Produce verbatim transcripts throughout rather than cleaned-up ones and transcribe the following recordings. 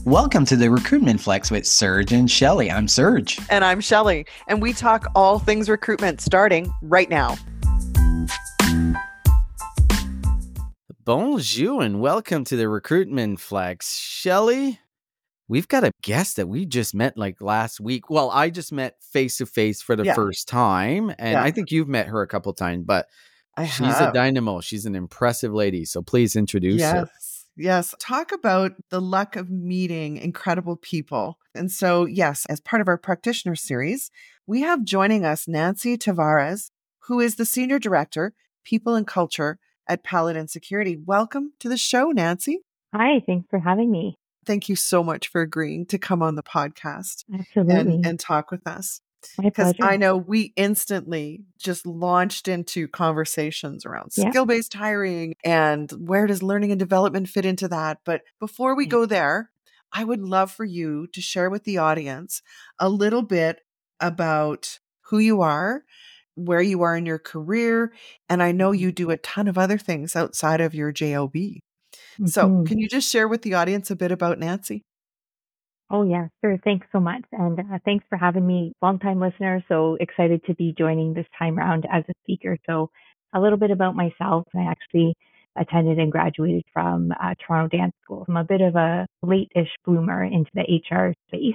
Welcome to the Recruitment Flex with Serge and Shelley. I'm Serge. And I'm Shelley. And we talk all things recruitment starting right now. Bonjour and welcome to the Recruitment Flex. Shelley, we've got a guest that we just met like last week. Well, I just met face to face for the Yeah. first time. And Yeah. I think you've met her a couple times, but I she's have. a dynamo. She's an impressive lady. So please introduce Yes. her. Yes. Talk about the luck of meeting incredible people. And so, yes, as part of our practitioner series, we have joining us Nancy Tavares, who is the Senior Director, People and Culture at Paladin Security. Welcome to the show, Nancy. Hi, thanks for having me. Thank you so much for agreeing to come on the podcast Absolutely. and, and talk with us. My Because pleasure. I know we instantly just launched into conversations around Yeah. skill-based hiring and where does learning and development fit into that. But before we Yeah. go there, I would love for you to share with the audience a little bit about who you are, where you are in your career. And I know you do a ton of other things outside of your J O B. So Mhm. can you just share with the audience a bit about Nancy? Oh, yeah, sure. Thanks so much. And uh, thanks for having me, longtime listener. So excited to be joining this time around as a speaker. So a little bit about myself. I actually attended and graduated from uh, Toronto Dance School. I'm a bit of a late-ish bloomer into the H R space.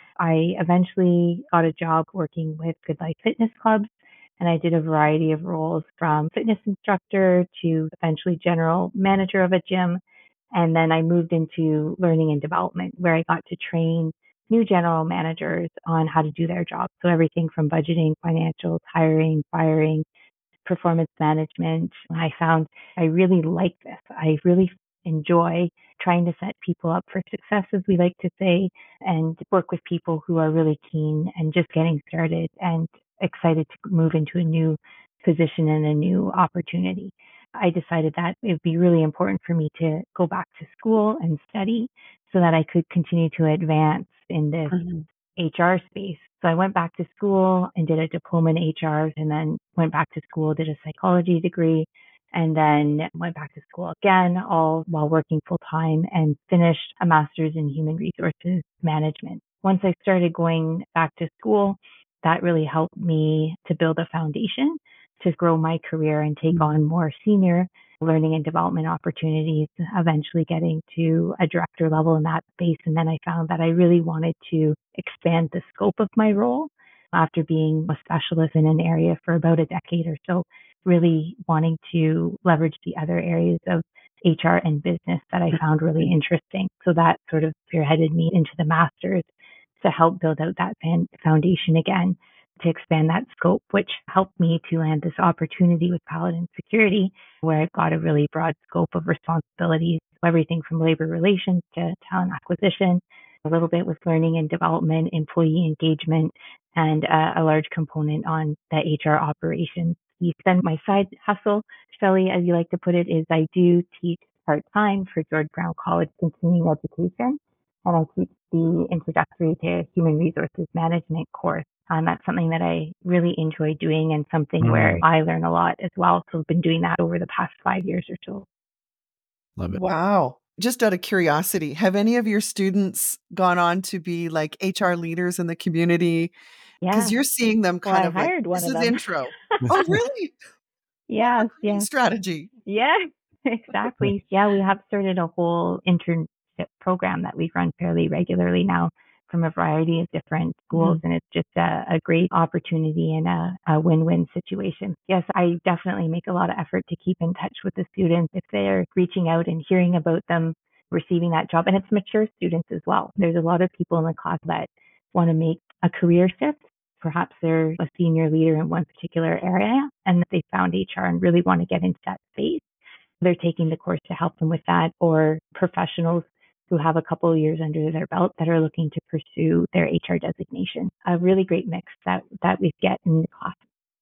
I eventually got a job working with Good Life Fitness Clubs, and I did a variety of roles from fitness instructor to eventually general manager of a gym. And then I moved into learning and development where I got to train new general managers on how to do their job. So everything from budgeting, financials, hiring, firing, performance management. I found I really like this. I really enjoy trying to set people up for success, as we like to say, and work with people who are really keen and just getting started and excited to move into a new position and a new opportunity. I decided that it would be really important for me to go back to school and study so that I could continue to advance in this Mhm. H R space. So I went back to school and did a diploma in H R and then went back to school, did a psychology degree, and then went back to school again, all while working full time and finished a master's in human resources management. Once I started going back to school, that really helped me to build a foundation to grow my career and take on more senior learning and development opportunities, eventually getting to a director level in that space. And then I found that I really wanted to expand the scope of my role after being a specialist in an area for about a decade or so, really wanting to leverage the other areas of H R and business that I found really interesting. So that sort of spearheaded me into the master's to help build out that foundation again, to expand that scope, which helped me to land this opportunity with Paladin Security, where I've got a really broad scope of responsibilities, everything from labor relations to talent acquisition, a little bit with learning and development, employee engagement, and uh, a large component on the H R operations. Then my side hustle, Shelley, as you like to put it, is I do teach part-time for George Brown College Continuing Education, and I teach the Introductory to Human Resources Management course. And that's something that I really enjoy doing and something mm. where I learn a lot as well. So I've been doing that over the past five years or so. Love it. Wow. Just out of curiosity, have any of your students gone on to be like H R leaders in the community? Because Yeah. you're seeing them Well, kind I of like, hired one this of is them. intro. Oh, really? Yeah. What a great Yeah. strategy. Yeah, exactly. Yeah, we have started a whole internship program that we run fairly regularly now from a variety of different schools. Mm-hmm. And it's just a, a great opportunity and a, a win-win situation. Yes, I definitely make a lot of effort to keep in touch with the students if they're reaching out and hearing about them receiving that job. And it's mature students as well. There's a lot of people in the class that want to make a career shift. Perhaps they're a senior leader in one particular area and they found H R and really want to get into that space. They're taking the course to help them with that, or professionals who have a couple of years under their belt that are looking to pursue their H R designation. A really great mix that, that we get in the class.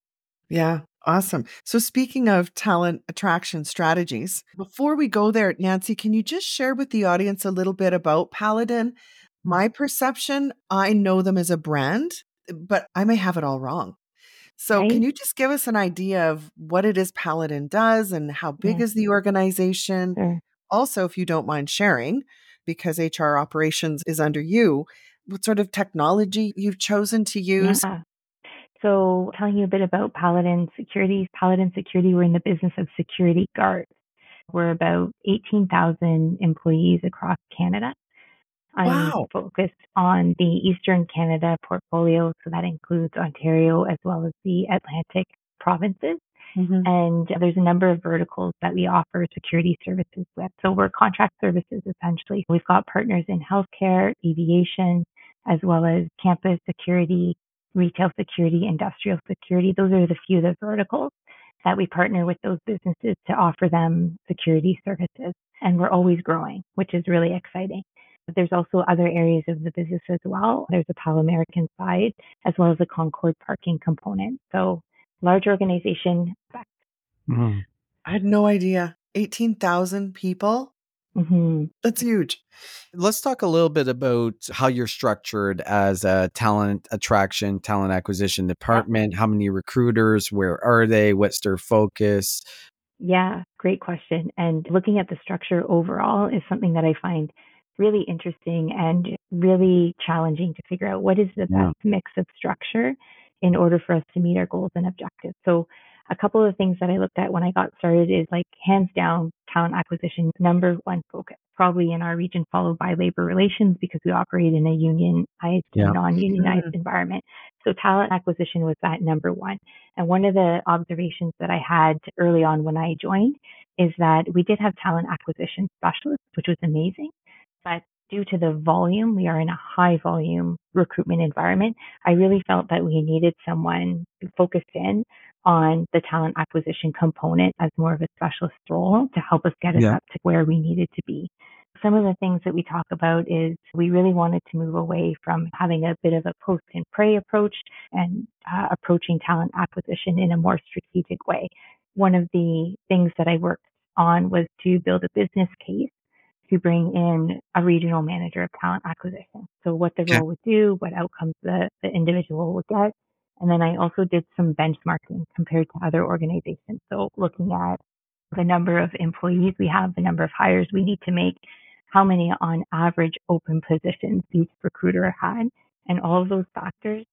Yeah, awesome. So speaking of talent attraction strategies, before we go there, Nancy, can you just share with the audience a little bit about Paladin? My perception, I know them as a brand, but I may have it all wrong. So Right. Can you just give us an idea of what it is Paladin does and how big Yeah. is the organization? Sure. Also, if you don't mind sharing, because H R operations is under you, what sort of technology you've chosen to use? Yeah. So telling you a bit about Paladin Security. Paladin Security, we're in the business of security guards. We're about eighteen thousand employees across Canada. I'm Wow. focused on the Eastern Canada portfolio, so that includes Ontario as well as the Atlantic provinces. Mhm. And there's a number of verticals that we offer security services with. So we're contract services essentially. We've got partners in healthcare, aviation, as well as campus security, retail security, industrial security. Those are the few of the verticals that we partner with those businesses to offer them security services. And we're always growing, which is really exciting. But there's also other areas of the business as well. There's a Pal American side, as well as a Concord parking component. So large organization. Mhm. I had no idea. eighteen thousand people? Mm-hmm. That's huge. Let's talk a little bit about how you're structured as a talent attraction, talent acquisition department. How many recruiters? Where are they? What's their focus? Yeah, great question. And looking at the structure overall is something that I find really interesting and really challenging to figure out what is the Yeah. best mix of structure in order for us to meet our goals and objectives. So a couple of things that I looked at when I got started is like hands down talent acquisition, number one focus, probably in our region, followed by labor relations because we operate in a unionized Yeah. and non-unionized Mm. environment. So talent acquisition was that number one. And one of the observations that I had early on when I joined is that we did have talent acquisition specialists, which was amazing. But due to the volume, we are in a high volume recruitment environment. I really felt that we needed someone who focused in on the talent acquisition component as more of a specialist role to help us get us Yeah. up to where we needed to be. Some of the things that we talk about is we really wanted to move away from having a bit of a post and pray approach and uh, approaching talent acquisition in a more strategic way. One of the things that I worked on was to build a business case to bring in a regional manager of talent acquisition. So what the Okay. role would do, what outcomes the, the individual would get. And then I also did some benchmarking compared to other organizations. So looking at the number of employees we have, the number of hires we need to make, how many on average open positions each recruiter had, and all of those factors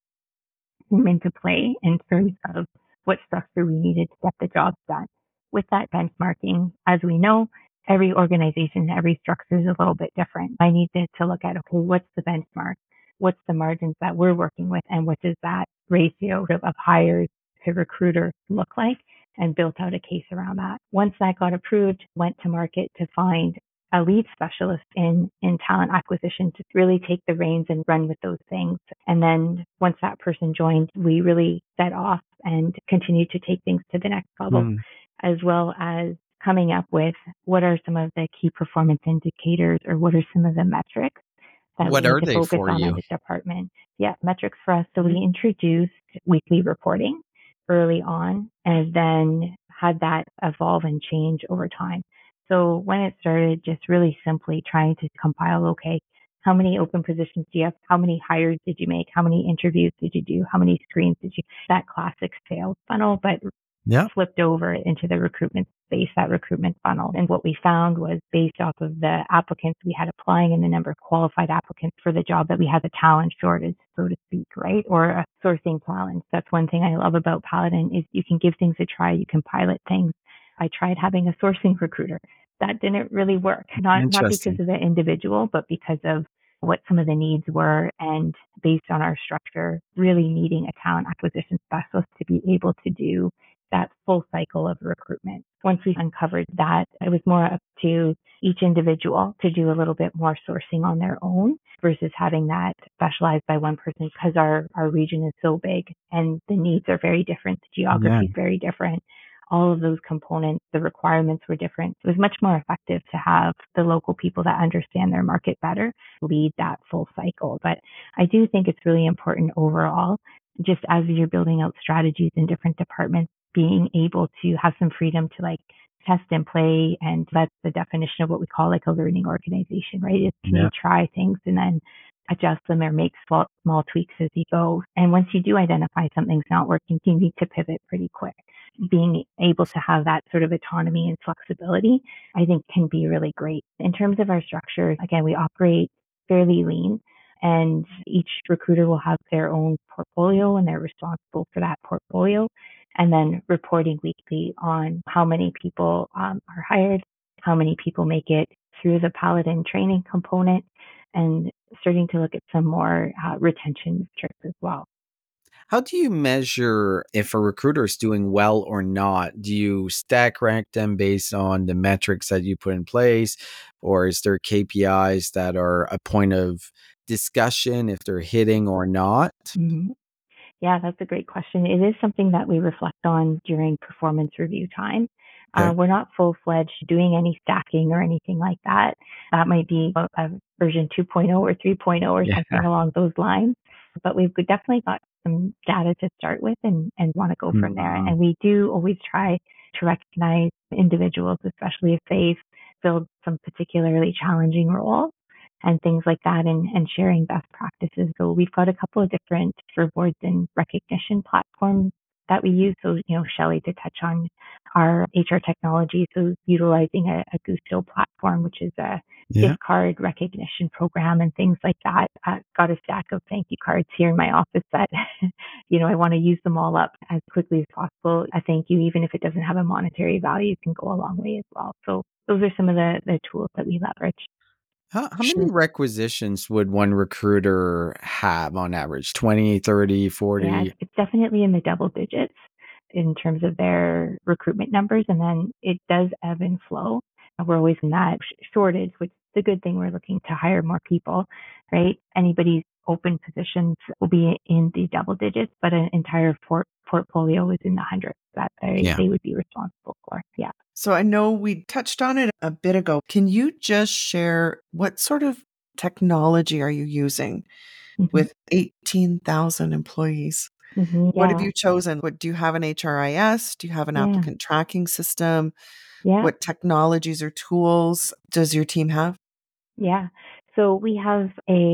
came into play in terms of what structure we needed to get the job done. With that benchmarking, as we know, every organization, every structure is a little bit different. I needed to look at, okay, what's the benchmark? What's the margins that we're working with? And what does that ratio of, of hires to recruiter look like? And built out a case around that. Once that got approved, went to market to find a lead specialist in, in talent acquisition to really take the reins and run with those things. And then once that person joined, we really set off and continued to take things to the next level, Mm. as well as coming up with what are some of the key performance indicators or what are some of the metrics that What we need are to they focus for on you? as a department. Yeah, metrics for us. So Mhm. we introduced weekly reporting early on and then had that evolve and change over time. So when it started, just really simply trying to compile, okay, how many open positions do you have? How many hires did you make? How many interviews did you do? How many screens did you, that classic sales funnel, but Yeah. flipped over into the recruitment space, that recruitment funnel. And what we found was based off of the applicants we had applying and the number of qualified applicants for the job that we had a talent shortage, so to speak, right? Or a sourcing challenge. That's one thing I love about Paladin is you can give things a try. You can pilot things. I tried having a sourcing recruiter. That didn't really work. Not, not because Interesting. of the individual, but because of what some of the needs were and based on our structure, really needing a talent acquisition specialist to be able to do that full cycle of recruitment. Once we uncovered that, it was more up to each individual to do a little bit more sourcing on their own versus having that specialized by one person because our, our region is so big and the needs are very different. The geography Yeah. is very different. All of those components, the requirements were different. It was much more effective to have the local people that understand their market better lead that full cycle. But I do think it's really important overall, just as you're building out strategies in different departments, being able to have some freedom to like test and play. And that's the definition of what we call like a learning organization, right? Is can Yeah. you try things and then adjust them or make small, small tweaks as you go. And once you do identify something's not working, you need to pivot pretty quick. Being able to have that sort of autonomy and flexibility, I think can be really great. In terms of our structure, again, we operate fairly lean, and each recruiter will have their own portfolio and they're responsible for that portfolio, and then reporting weekly on how many people um, are hired, how many people make it through the Paladin training component, and starting to look at some more uh, retention metrics as well. How do you measure if a recruiter is doing well or not? Do you stack rank them based on the metrics that you put in place? Or is there K P Is that are a point of discussion if they're hitting or not? Mm-hmm. Yeah, that's a great question. It is something that we reflect on during performance review time. Okay. Uh, we're not full-fledged doing any stacking or anything like that. That might be a, a version two point oh or three point oh or Yeah. something along those lines. But we've definitely got some data to start with and, and want to go from there. Mhm. And we do always try to recognize individuals, especially if they've filled some particularly challenging roles and things like that, and, and sharing best practices. So we've got a couple of different rewards and recognition platforms that we use. So, you know, Shelley, to touch on our H R technology, so utilizing a, a Gusto platform, which is a Yeah. gift card recognition program and things like that. I've got a stack of thank you cards here in my office that, you know, I want to use them all up as quickly as possible. A thank you, even if it doesn't have a monetary value, can go a long way as well. So those are some of the, the tools that we leverage. How, how many requisitions would one recruiter have on average? twenty, thirty, forty? Yeah, it's definitely in the double digits in terms of their recruitment numbers. And then it does ebb and flow. We're always in that shortage, which is a good thing. We're looking to hire more people, right? Anybody's open positions will be in the double digits, but an entire port- portfolio is in the hundreds that they, Yeah. they would be responsible for. Yeah. So I know we touched on it a bit ago. Can you just share what sort of technology are you using Mhm. with eighteen thousand employees? Mm-hmm. What have Yeah. you chosen? What do you have an H R I S? Do you have an Yeah. applicant tracking system? Yeah. What technologies or tools does your team have? Yeah. So we have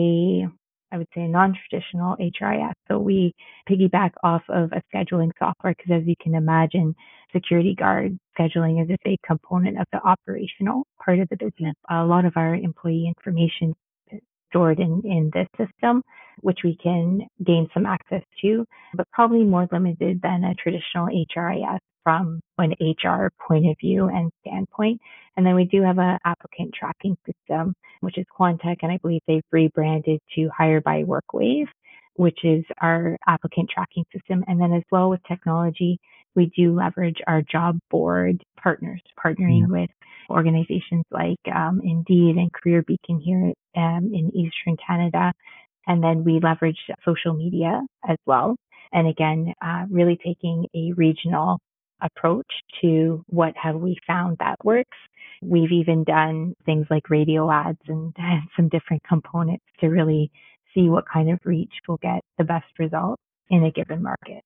a, I would say, a non-traditional H R I S. So we piggyback off of a scheduling software because, as you can imagine, security guard scheduling is a big component of the operational part of the business. A lot of our employee information is stored in, in this system, which we can gain some access to, but probably more limited than a traditional H R I S from an H R point of view and standpoint. And then we do have an applicant tracking system, which is Quantech, and I believe they've rebranded to Hire by Workwave, which is our applicant tracking system. And then as well with technology, we do leverage our job board partners, partnering Yeah. with organizations like um, Indeed and Career Beacon here um, in Eastern Canada. And then we leverage social media as well. And again, uh, really taking a regional approach to what have we found that works. We've even done things like radio ads and, and some different components to really see what kind of reach will get the best results in a given market.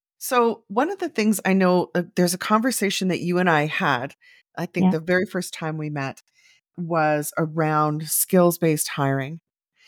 So one of the things I know, uh, there's a conversation that you and I had, I think Yeah. the very first time we met was around skills-based hiring.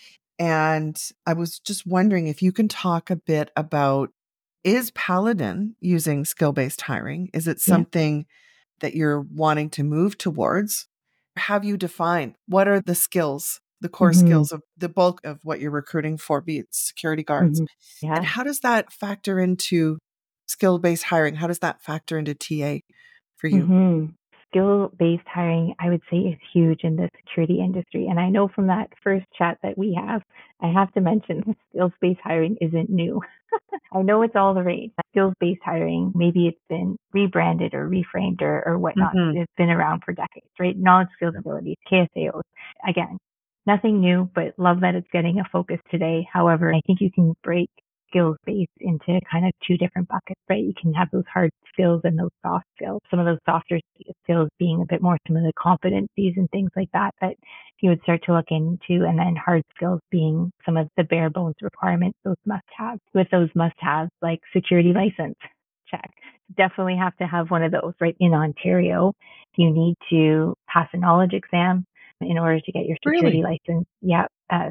And I was just wondering if you can talk a bit about, is Paladin using skill-based hiring? Is it Yeah. something that you're wanting to move towards? Have you defined what are the skills, the core Mhm. skills of the bulk of what you're recruiting for, be it security guards? Mhm. Yeah. And how does that factor into skill-based hiring? How does that factor into T A for you? hmm Skill-based hiring, I would say, is huge in the security industry. And I know from that first chat that we have, I have to mention skills-based hiring isn't new. I know it's all the rage. Skills-based hiring, maybe it's been rebranded or reframed or, or whatnot. Mhm. It's been around for decades, right? Knowledge, skills, abilities, K S A Os. Again, nothing new, but love that it's getting a focus today. However, I think you can break skills based into kind of two different buckets, right? You can have those hard skills and those soft skills. Some of those softer skills being a bit more some of the competencies and things like that that you would start to look into, and then hard skills being some of the bare bones requirements, those must haves. With those must haves, like security license, check. Definitely have to have one of those, right? In Ontario, you need to pass a knowledge exam in order to get your security Really? license. Yeah. Uh, and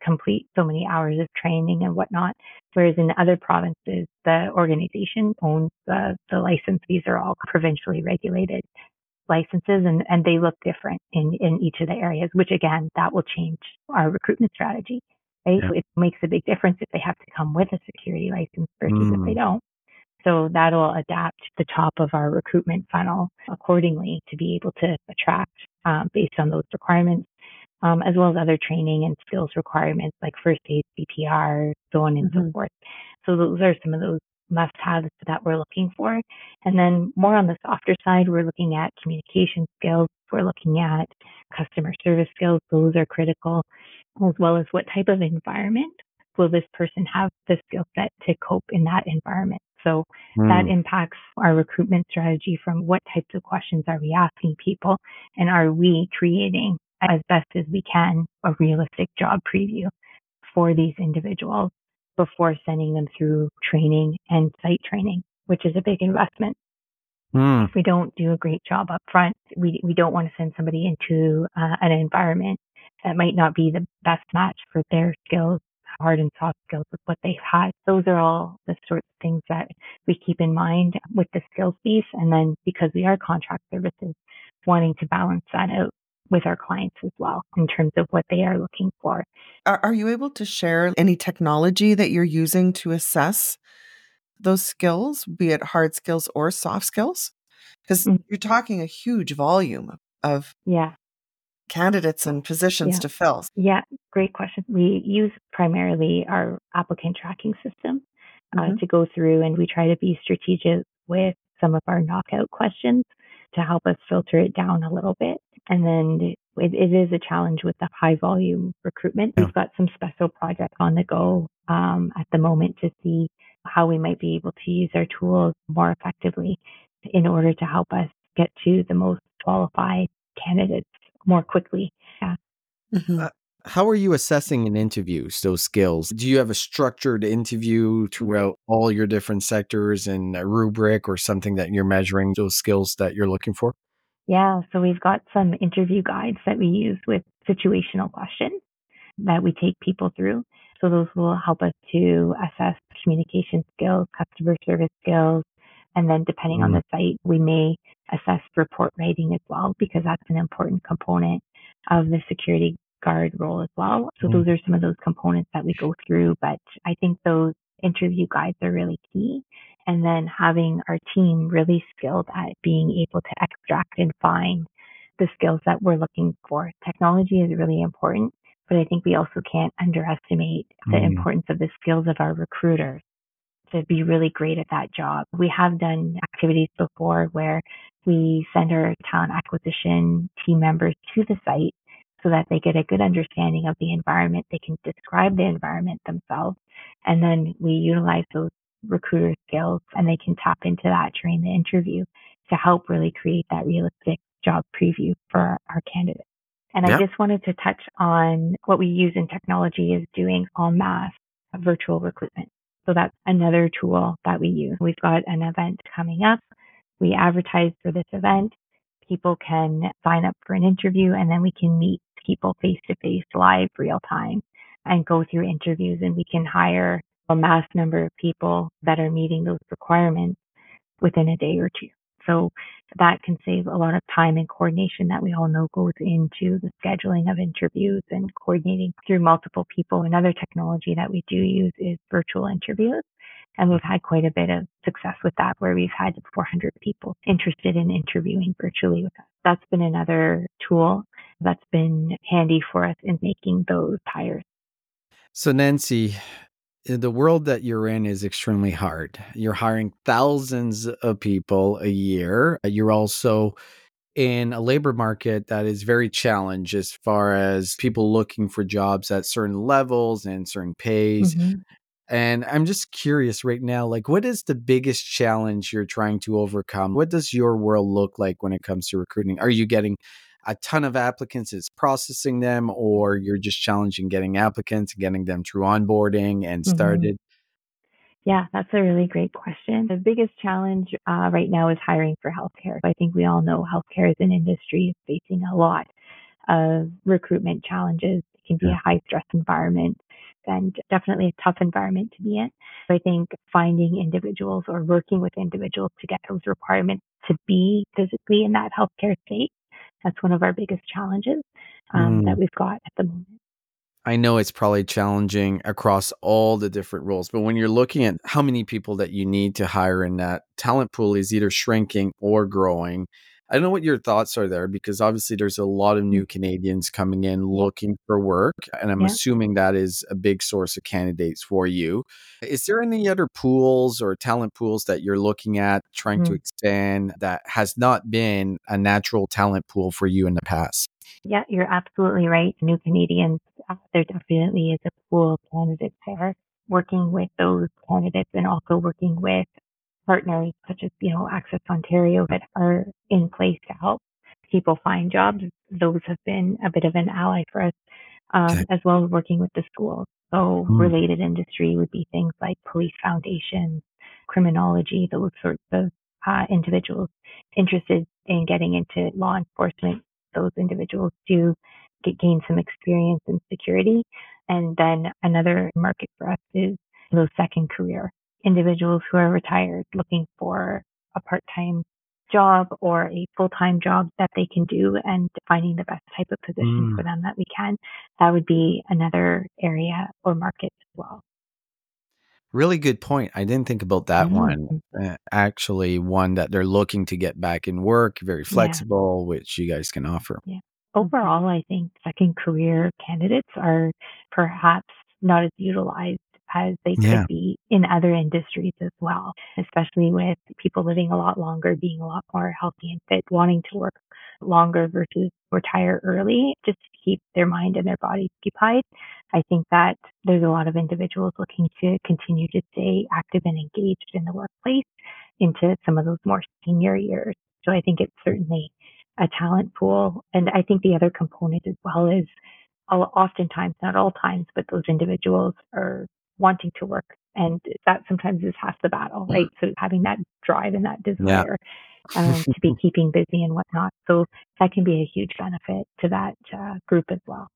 complete so many hours of training and whatnot. Whereas in other provinces, the organization owns the, the license. These are all provincially regulated licenses, and, and they look different in, in each of the areas, which again, that will change our recruitment strategy, right? Yeah. So it makes a big difference if they have to come with a security license versus if they Mm. don't. So that'll adapt the top of our recruitment funnel accordingly to be able to attract um, based on those requirements, um, as well as other training and skills requirements like first aid, C P R, so on and so Mm-hmm. forth. So those are some of those must-haves that we're looking for. And then more on the softer side, we're looking at communication skills. We're looking at customer service skills. Those are critical, as well as what type of environment will this person have the skill set to cope in that environment. So that Mm. impacts our recruitment strategy from what types of questions are we asking people, and are we creating as best as we can a realistic job preview for these individuals before sending them through training and site training, which is a big investment. Mm. If we don't do a great job up front, we, we don't want to send somebody into uh, an environment that might not be the best match for their skills, hard and soft skills with what they've had. Those are all the sorts of things that we keep in mind with the skills piece. And then because we are contract services, wanting to balance that out with our clients as well in terms of what they are looking for. Are, are you able to share any technology that you're using to assess those skills, be it hard skills or soft skills? Because Mm. you're talking a huge volume of Yeah. candidates and positions Yeah. to fill. Yeah, great question. We use primarily our applicant tracking system uh, Mhm. to go through, and we try to be strategic with some of our knockout questions to help us filter it down a little bit. And then it, it is a challenge with the high volume recruitment. Yeah. We've got some special projects on the go um, at the moment to see how we might be able to use our tools more effectively in order to help us get to the most qualified candidates more quickly. Yeah. Mhm. Uh, how are you assessing in interviews those skills? Do you have a structured interview throughout all your different sectors and a rubric or something that you're measuring those skills that you're looking for? Yeah, so we've got some interview guides that we use with situational questions that we take people through. So those will help us to assess communication skills, customer service skills, and then depending on Mm. the site, we may assess report writing as well, because that's an important component of the security guard role as well. So Mm. those are some of those components that we go through, but I think those interview guides are really key. And then having our team really skilled at being able to extract and find the skills that we're looking for. Technology is really important, but I think we also can't underestimate the Mm. importance of the skills of our recruiters to be really great at that job. We have done activities before where we send our talent acquisition team members to the site so that they get a good understanding of the environment. They can describe the environment themselves, and then we utilize those recruiter skills and they can tap into that during the interview to help really create that realistic job preview for our candidates. And Yeah. I just wanted to touch on what we use in technology is doing en masse virtual recruitment. So that's another tool that we use. We've got an event coming up. We advertise for this event. People can sign up for an interview, and then we can meet people face to face, live, real time, and go through interviews, and we can hire a mass number of people that are meeting those requirements within a day or two. So that can save a lot of time and coordination that we all know goes into the scheduling of interviews and coordinating through multiple people. Another technology that we do use is virtual interviews. And we've had quite a bit of success with that, where we've had four hundred people interested in interviewing virtually with us. That's been another tool that's been handy for us in making those hires. So, Nancy, the world that you're in is extremely hard. You're hiring thousands of people a year. You're also in a labor market that is very challenged as far as people looking for jobs at certain levels and certain pays. Mm-hmm. And I'm just curious right now, like, what is the biggest challenge you're trying to overcome? What does your world look like when it comes to recruiting? Are you getting a ton of applicants, it's processing them, or you're just challenging getting applicants and getting them through onboarding and Mm-hmm. started? Yeah, that's a really great question. The biggest challenge uh, right now is hiring for healthcare. I think we all know healthcare as an industry is facing a lot of recruitment challenges. It can be Yeah. a high stress environment. and definitely a tough environment to be in. So I think finding individuals or working with individuals to get those requirements to be physically in that healthcare state, that's one of our biggest challenges um, that Mm. we've got at the moment. I know it's probably challenging across all the different roles, but when you're looking at how many people that you need to hire in that talent pool is either shrinking or growing, I don't know what your thoughts are there because obviously there's a lot of Mm. new Canadians coming in Yeah. looking for work, and I'm Yeah. assuming that is a big source of candidates for you. Is there any other pools or talent pools that you're looking at trying to Mm. expand that has not been a natural talent pool for you in the past? Yeah, you're absolutely right. New Canadians, uh, there definitely is a pool of candidates there. Working with those candidates and also working with partners such as, you know, Access Ontario that are in place to help people find jobs. Those have been a bit of an ally for us, Okay. um, as well as working with the schools. So Mm. related industry would be things like police foundations, criminology, those sorts of uh, individuals interested in getting into law enforcement. Those individuals do get, gain some experience in security. And then another market for us is those second career individuals who are retired looking for a part-time job or a full-time job that they can do and finding the best type of position Mm. for them that we can. That would be another area or market as well. Really good point. I didn't think about that one. Mhm. Uh, actually, one that they're looking to get back in work, very Yeah. flexible, which you guys can offer. Yeah. Overall, I think second career candidates are perhaps not as utilized as they could Yeah. be in other industries as well, especially with people living a lot longer, being a lot more healthy and fit, wanting to work longer versus retire early just to keep their mind and their body occupied. I think that there's a lot of individuals looking to continue to stay active and engaged in the workplace into some of those more senior years. So I think it's certainly a talent pool. And I think the other component as well is al- oftentimes, not all times, but those individuals are wanting to work. And that sometimes is half the battle, right? So having that drive and that Yeah. desire um, to be keeping busy and whatnot. So that can be a huge benefit to that uh, group as well.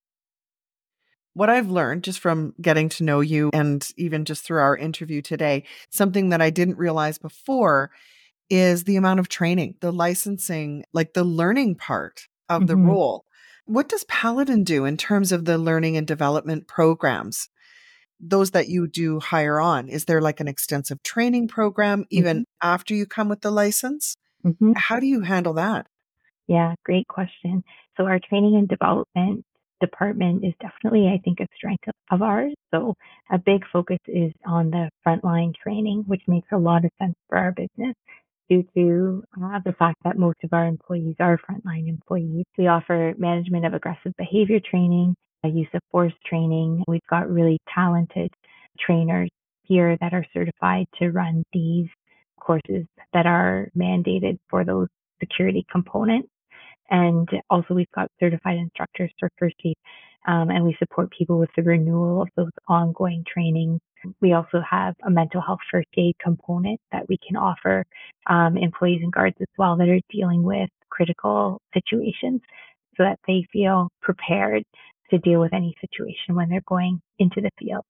What I've learned just from getting to know you and even just through our interview today, something that I didn't realize before is the amount of training, the licensing, like the learning part of the Mm-hmm. role. What does Paladin do in terms of the learning and development programs? Those that you do hire on, is there like an extensive training program Mm-hmm. even after you come with the license? Mm-hmm. How do you handle that? Yeah, great question. So our training and development department is definitely, I think, a strength of, of ours. So a big focus is on the frontline training, which makes a lot of sense for our business due to uh, the fact that most of our employees are frontline employees. We offer management of aggressive behavior training, uh, use of force training. We've got really talented trainers here that are certified to run these courses that are mandated for those security components. And also we've got certified instructors for first aid, um, and we support people with the renewal of those ongoing trainings. We also have a mental health first aid component that we can offer um, employees and guards as well that are dealing with critical situations so that they feel prepared to deal with any situation when they're going into the field.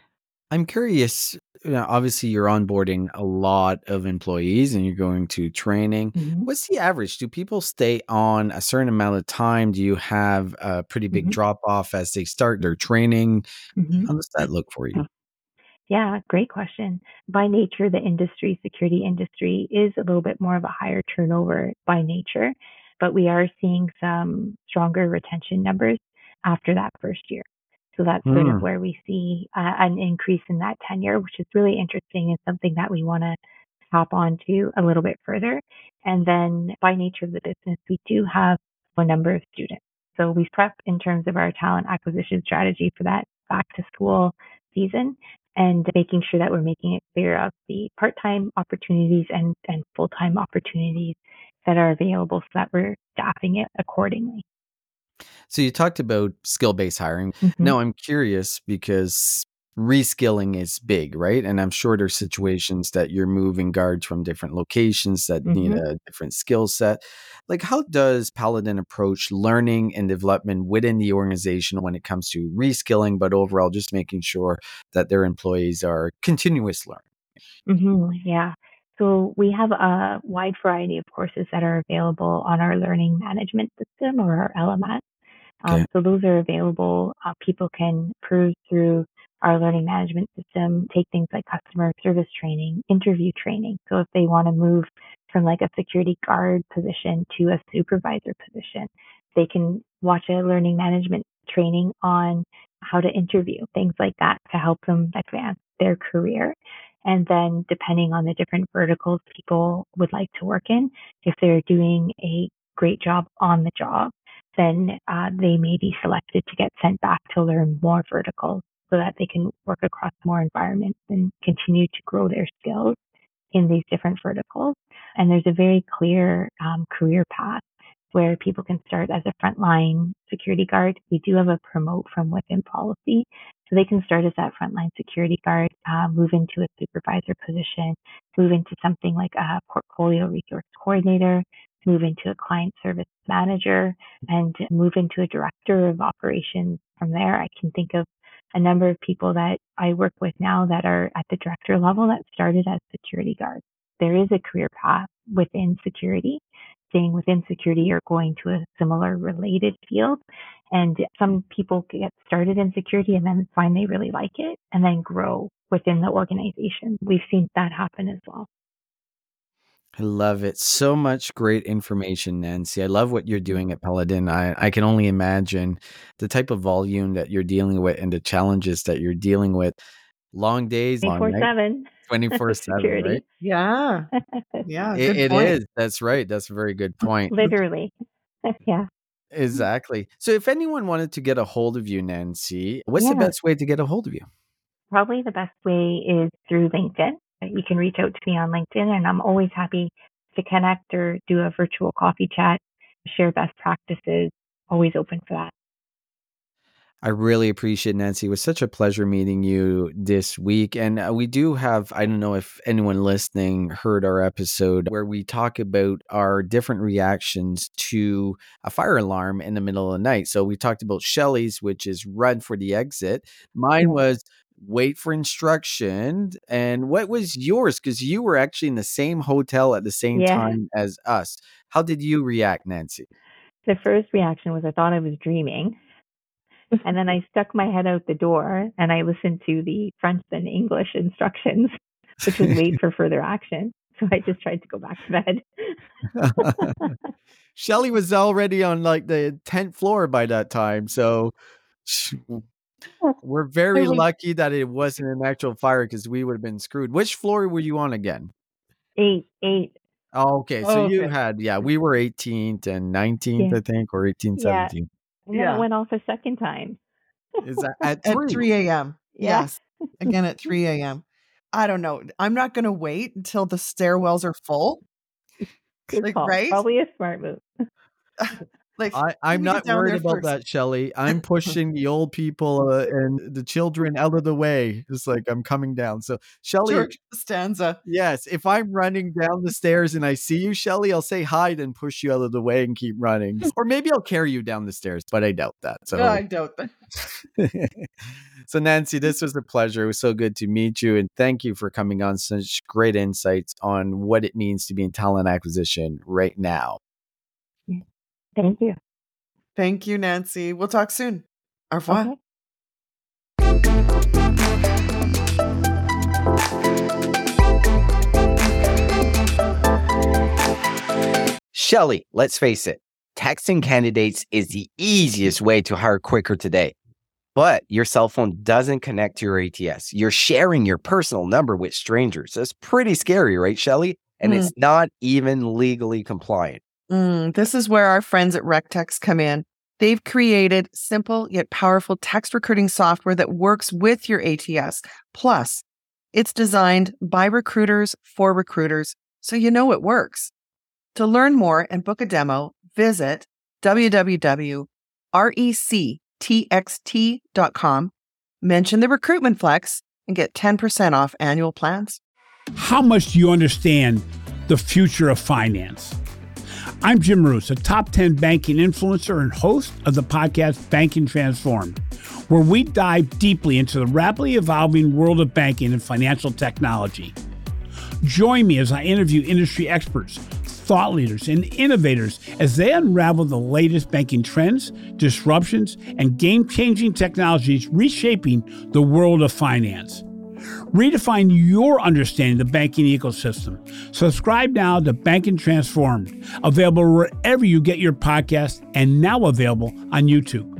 I'm curious, you know, obviously you're onboarding a lot of employees and you're going to training. Mm-hmm. What's the average? Do people stay on a certain amount of time? Do you have a pretty big Mm-hmm. drop off as they start their training? Mm-hmm. How does that look for you? Yeah, great question. By nature, the industry, security industry, is a little bit more of a higher turnover by nature, but we are seeing some stronger retention numbers after that first year. So that's sort of Hmm. where we see uh, an increase in that tenure, which is really interesting and something that we want to hop onto a little bit further. And then by nature of the business, we do have a number of students. So we prep in terms of our talent acquisition strategy for that back to school season and making sure that we're making it clear of the part-time opportunities and, and full-time opportunities that are available so that we're staffing it accordingly. So you talked about skill based hiring. Mm-hmm. Now I'm curious because reskilling is big, right? And I'm sure there's situations that you're moving guards from different locations that need hmm a different skill set. Like, how does Paladin approach learning and development within the organization when it comes to reskilling, but overall just making sure that their employees are continuous learning? hmm Yeah. So we have a wide variety of courses that are available on our learning management system or our L M S. Okay. Um, so those are available. Uh, people can peruse through our learning management system, take things like customer service training, interview training. So if they want to move from like a security guard position to a supervisor position, they can watch a learning management training on how to interview, things like that to help them advance their career. And then depending on the different verticals people would like to work in, if they're doing a great job on the job, then uh, they may be selected to get sent back to learn more verticals so that they can work across more environments and continue to grow their skills in these different verticals. And there's a very clear um, career path where people can start as a frontline security guard. We do have a promote from within policy. So they can start as that frontline security guard, uh, move into a supervisor position, move into something like a portfolio resource coordinator, move into a client service manager, and move into a director of operations from there. I can think of a number of people that I work with now that are at the director level that started as security guards. There is a career path within security. Staying within security, you're going to a similar related field. And some people get started in security and then find they really like it and then grow within the organization. We've seen that happen as well. I love it. So much great information, Nancy. I love what you're doing at Paladin. I, I can only imagine the type of volume that you're dealing with and the challenges that you're dealing with. Long days, long nights, twenty-four seven twenty-four seven, right? security. Yeah. Yeah. It, Good it point. is. That's right. That's a very good point. Literally. Yeah. Exactly. So if anyone wanted to get a hold of you, Nancy, what's the Yeah. best way to get a hold of you? Probably the best way is through LinkedIn. You can reach out to me on LinkedIn, and I'm always happy to connect or do a virtual coffee chat, share best practices, always open for that. I really appreciate it, Nancy. It was such a pleasure meeting you this week. And uh, we do have, I don't know if anyone listening heard our episode where we talk about our different reactions to a fire alarm in the middle of the night. So we talked about Shelley's, which is run for the exit. Mine Yeah. was wait for instruction. And what was yours? Because you were actually in the same hotel at the same Yeah. time as us. How did you react, Nancy? The first reaction was I thought I was dreaming. And then I stuck my head out the door and I listened to the French and English instructions, which was wait for further action. So I just tried to go back to bed. Shelley was already on like the tenth floor by that time. So sh- we're very was- lucky that it wasn't an actual fire because we would have been screwed. Which floor were you on again? Eight, eight. Oh, okay. So Oh, you okay. had, yeah, we were eighteenth and nineteenth, Yeah. I think, or eighteenth, Yeah. seventeenth. And then Yeah. it went off a second time. Is that at At three? three a.m. Yeah. Yes. Again at three a.m. I don't know. I'm not going to wait until the stairwells are full. Good Like, call. right? Probably a smart move. Like, I, let I'm me get not down worried there about first. that, Shelley. I'm pushing the old people uh, and the children out of the way. Just like I'm coming down. So, Shelley, George Costanza. yes, if I'm running down the stairs and I see you, Shelley, I'll say hi and push you out of the way and keep running. Or maybe I'll carry you down the stairs, but I doubt that. So, No, I doubt that. so Nancy, this was a pleasure. It was so good to meet you. And thank you for coming on such great insights on what it means to be in talent acquisition right now. Thank you. Thank you, Nancy. We'll talk soon. Au revoir. Okay. Shelley, let's face it, texting candidates is the easiest way to hire quicker today. But your cell phone doesn't connect to your A T S. You're sharing your personal number with strangers. That's pretty scary, right, Shelley? And Mm. it's not even legally compliant. Mm, this is where our friends at RecText come in. They've created simple yet powerful text recruiting software that works with your A T S. Plus, it's designed by recruiters for recruiters, so you know it works. To learn more and book a demo, visit w w w dot rectxt dot com Mention the Recruitment Flex and get ten percent off annual plans. How much do you understand the future of finance? I'm Jim Roos, a top ten banking influencer and host of the podcast Banking Transformed, where we dive deeply into the rapidly evolving world of banking and financial technology. Join me as I interview industry experts, thought leaders, and innovators as they unravel the latest banking trends, disruptions, and game-changing technologies reshaping the world of finance. Redefine your understanding of the banking ecosystem. Subscribe now to Banking Transformed, available wherever you get your podcasts and now available on YouTube.